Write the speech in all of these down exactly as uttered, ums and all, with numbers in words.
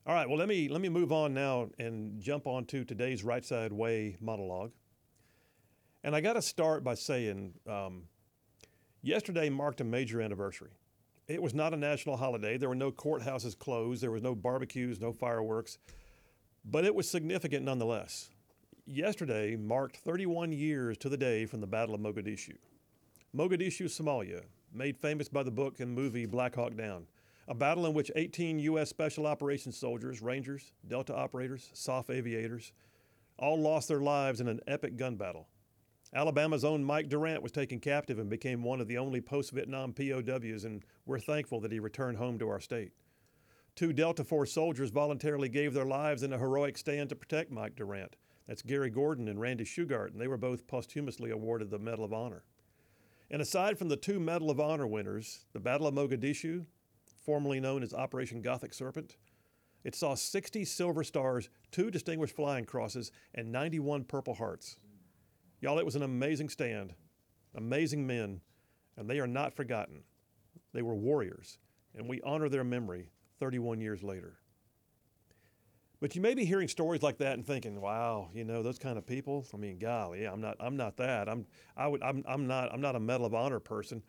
All right, well, let me let me move on now and jump on to today's Right Side Way monologue. And I got to start by saying um, yesterday marked a major anniversary. It was not a national holiday. There were no courthouses closed. There was no barbecues, no fireworks. But it was significant nonetheless. Yesterday marked thirty-one years to the day from the Battle of Mogadishu. Mogadishu, Somalia, made famous by the book and movie Black Hawk Down. A battle in which eighteen U S Special Operations soldiers, Rangers, Delta operators, S O F aviators, all lost their lives in an epic gun battle. Alabama's own Mike Durant was taken captive and became one of the only post-Vietnam P O Ws, and we're thankful that he returned home to our state. Two Delta Force soldiers voluntarily gave their lives in a heroic stand to protect Mike Durant. That's Gary Gordon and Randy Shugart, and they were both posthumously awarded the Medal of Honor. And aside from the two Medal of Honor winners, the Battle of Mogadishu, formerly known as Operation Gothic Serpent, it saw sixty Silver Stars, two Distinguished Flying Crosses, and ninety-one Purple Hearts. Y'all, it was an amazing stand, amazing men, and they are not forgotten. They were warriors, and we honor their memory thirty-one years later. But you may be hearing stories like that and thinking, "Wow, you know, those kind of people. I mean, golly, yeah, I'm not, I'm not that. I'm, I would, I'm, I'm not, I'm not a Medal of Honor person."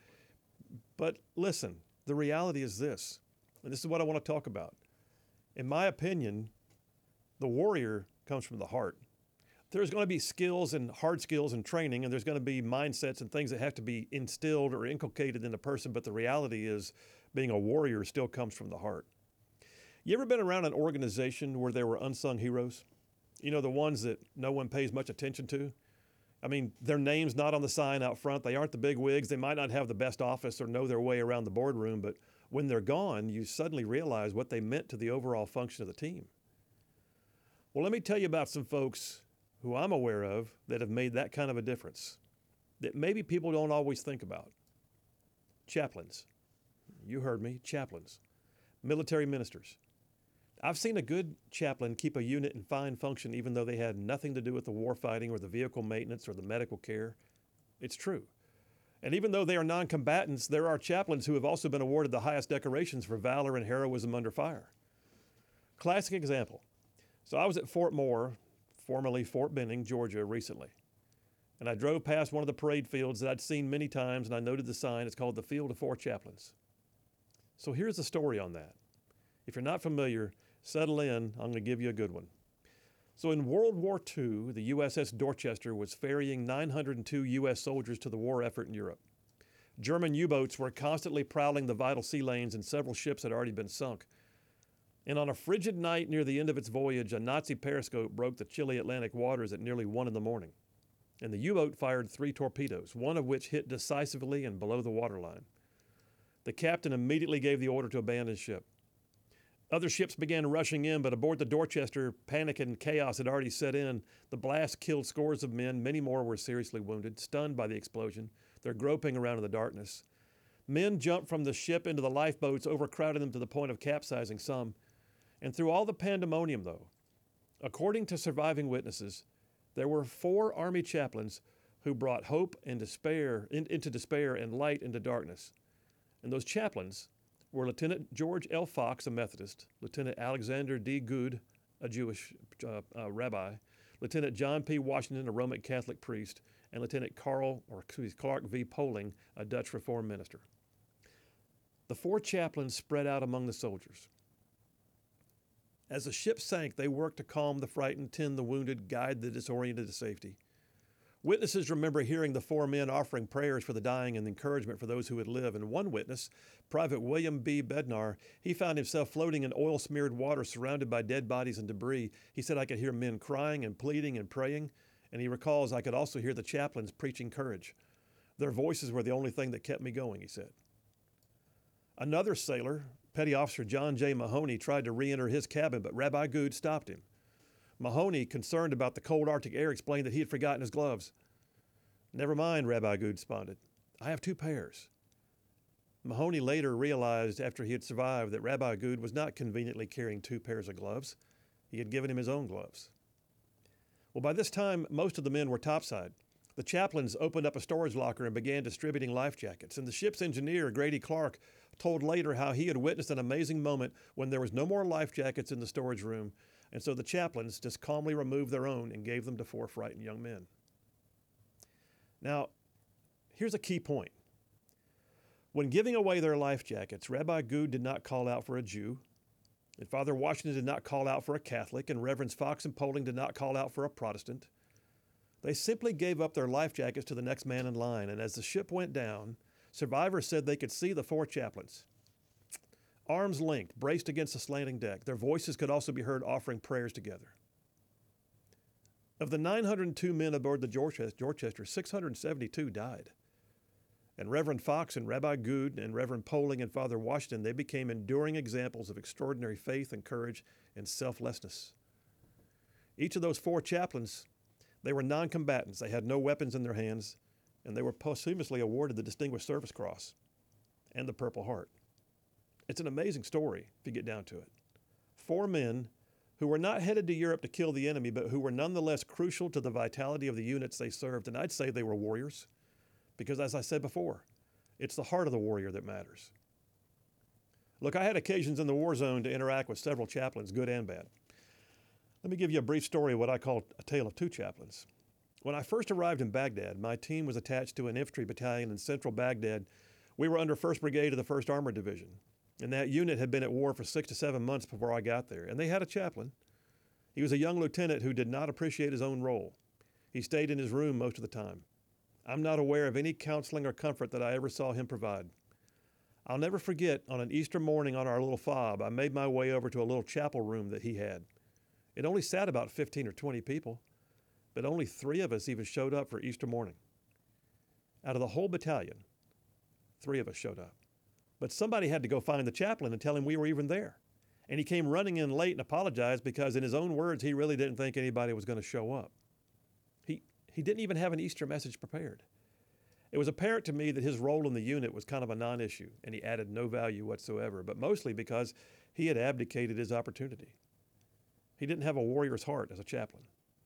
But listen, the reality is this, and this is what I want to talk about. In my opinion, the warrior comes from the heart. There's going to be skills and hard skills and training, and there's going to be mindsets and things that have to be instilled or inculcated in a person. But the reality is, being a warrior still comes from the heart. You ever been around an organization where there were unsung heroes? You know, the ones that no one pays much attention to? I mean, their name's not on the sign out front. They aren't the big wigs. They might not have the best office or know their way around the boardroom, but when they're gone, you suddenly realize what they meant to the overall function of the team. Well, let me tell you about some folks who I'm aware of that have made that kind of a difference that maybe people don't always think about. Chaplains. You heard me, chaplains. Military ministers. I've seen a good chaplain keep a unit in fine function even though they had nothing to do with the war fighting or the vehicle maintenance or the medical care. It's true. And even though they are non-combatants, there are chaplains who have also been awarded the highest decorations for valor and heroism under fire. Classic example. So I was at Fort Moore, formerly Fort Benning, Georgia, recently. And I drove past one of the parade fields that I'd seen many times, and I noted the sign. It's called the Field of Four Chaplains. So here's the story on that. If you're not familiar, settle in. I'm going to give you a good one. So in World War Two, the U S S Dorchester was ferrying nine hundred two U S soldiers to the war effort in Europe. German U-boats were constantly prowling the vital sea lanes, and several ships had already been sunk. And on a frigid night near the end of its voyage, a Nazi periscope broke the chilly Atlantic waters at nearly one in the morning. And the U-boat fired three torpedoes, one of which hit decisively and below the waterline. The captain immediately gave the order to abandon ship. Other ships began rushing in, but aboard the Dorchester, panic and chaos had already set in. The blast killed scores of men. Many more were seriously wounded, stunned by the explosion. They're groping around in the darkness. Men jumped from the ship into the lifeboats, overcrowding them to the point of capsizing some. And through all the pandemonium, though, according to surviving witnesses, there were four Army chaplains who brought hope and despair in, into despair and light into darkness. And those chaplains were Lieutenant George L. Fox, a Methodist, Lieutenant Alexander D. Good, a Jewish uh, uh, rabbi, Lieutenant John P. Washington, a Roman Catholic priest, and Lieutenant Carl, or excuse, Clark V. Poling, a Dutch Reformed minister. The four chaplains spread out among the soldiers. As the ship sank, they worked to calm the frightened, tend the wounded, guide the disoriented to safety. Witnesses remember hearing the four men offering prayers for the dying and encouragement for those who would live. And one witness, Private William B. Bednar, he found himself floating in oil-smeared water surrounded by dead bodies and debris. He said, "I could hear men crying and pleading and praying." And he recalls, "I could also hear the chaplains preaching courage. Their voices were the only thing that kept me going," he said. Another sailor, Petty Officer John J. Mahoney, tried to re-enter his cabin, but Rabbi Good stopped him. Mahoney, concerned about the cold Arctic air, explained that he had forgotten his gloves. "Never mind," Rabbi Good responded. "I have two pairs." Mahoney later realized after he had survived that Rabbi Good was not conveniently carrying two pairs of gloves. He had given him his own gloves. Well, by this time, most of the men were topside. The chaplains opened up a storage locker and began distributing life jackets, and the ship's engineer, Grady Clark, told later how he had witnessed an amazing moment when there was no more life jackets in the storage room, and so the chaplains just calmly removed their own and gave them to four frightened young men. Now, here's a key point. When giving away their life jackets, Rabbi Good did not call out for a Jew, and Father Washington did not call out for a Catholic, and Reverends Fox and Poling did not call out for a Protestant. They simply gave up their life jackets to the next man in line, and as the ship went down, survivors said they could see the four chaplains, arms linked, braced against the slanting deck. Their voices could also be heard offering prayers together. Of the nine hundred two men aboard the Dorchester, six hundred seventy-two died. And Reverend Fox and Rabbi Good and Reverend Poling and Father Washington, they became enduring examples of extraordinary faith and courage and selflessness. Each of those four chaplains, they were non-combatants. They had no weapons in their hands, and they were posthumously awarded the Distinguished Service Cross and the Purple Heart. It's an amazing story if you get down to it. Four men who were not headed to Europe to kill the enemy, but who were nonetheless crucial to the vitality of the units they served. And I'd say they were warriors because, as I said before, it's the heart of the warrior that matters. Look, I had occasions in the war zone to interact with several chaplains, good and bad. Let me give you a brief story of what I call a tale of two chaplains. When I first arrived in Baghdad, my team was attached to an infantry battalion in central Baghdad. We were under first Brigade of the first Armored Division, and that unit had been at war for six to seven months before I got there. And they had a chaplain. He was a young lieutenant who did not appreciate his own role. He stayed in his room most of the time. I'm not aware of any counseling or comfort that I ever saw him provide. I'll never forget, on an Easter morning on our little fob, I made my way over to a little chapel room that he had. It only sat about fifteen or twenty people, but only three of us even showed up for Easter morning. Out of the whole battalion, three of us showed up. But somebody had to go find the chaplain and tell him we were even there. And he came running in late and apologized because, in his own words, he really didn't think anybody was going to show up. He, he didn't even have an Easter message prepared. It was apparent to me that his role in the unit was kind of a non-issue, and he added no value whatsoever, but mostly because he had abdicated his opportunity. He didn't have a warrior's heart as a chaplain.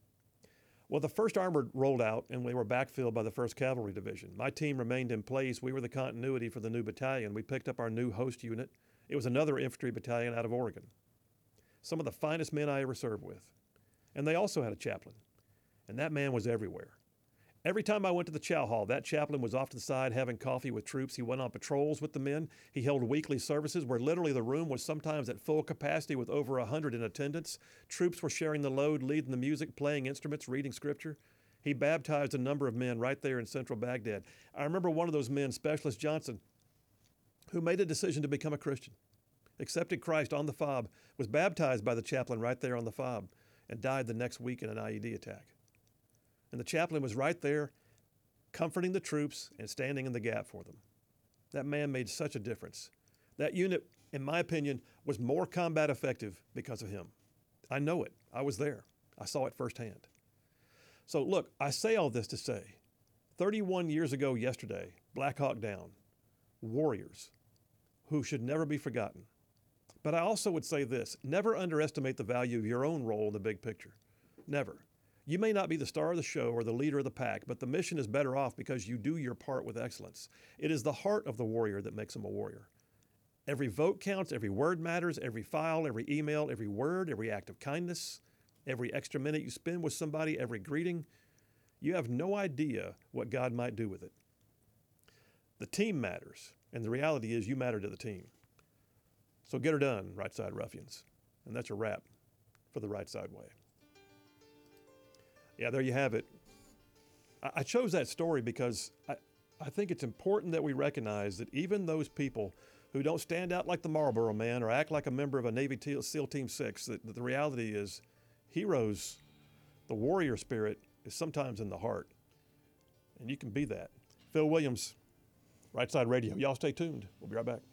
Well, the first Armored rolled out, and we were backfilled by the first Cavalry Division. My team remained in place. We were the continuity for the new battalion. We picked up our new host unit. It was another infantry battalion out of Oregon. Some of the finest men I ever served with. And they also had a chaplain. And that man was everywhere. Every time I went to the chow hall, that chaplain was off to the side having coffee with troops. He went on patrols with the men. He held weekly services where literally the room was sometimes at full capacity with over a hundred in attendance. Troops were sharing the load, leading the music, playing instruments, reading scripture. He baptized a number of men right there in central Baghdad. I remember one of those men, Specialist Johnson, who made a decision to become a Christian, accepted Christ on the fob, was baptized by the chaplain right there on the fob, and died the next week in an I E D attack. And the chaplain was right there, comforting the troops and standing in the gap for them. That man made such a difference. That unit, in my opinion, was more combat effective because of him. I know it. I was there. I saw it firsthand. So look, I say all this to say, thirty-one years ago yesterday, Black Hawk Down, warriors who should never be forgotten. But I also would say this, never underestimate the value of your own role in the big picture. Never. You may not be the star of the show or the leader of the pack, but the mission is better off because you do your part with excellence. It is the heart of the warrior that makes him a warrior. Every vote counts, every word matters, every file, every email, every word, every act of kindness, every extra minute you spend with somebody, every greeting. You have no idea what God might do with it. The team matters, and the reality is you matter to the team. So get her done, Right Side Ruffians. And that's a wrap for the Right Side Way. Yeah, there you have it. I chose that story because I, I think it's important that we recognize that even those people who don't stand out like the Marlboro Man or act like a member of a Navy SEAL Team six, that, that the reality is heroes, the warrior spirit is sometimes in the heart. And you can be that. Phil Williams, Right Side Radio. Y'all stay tuned. We'll be right back.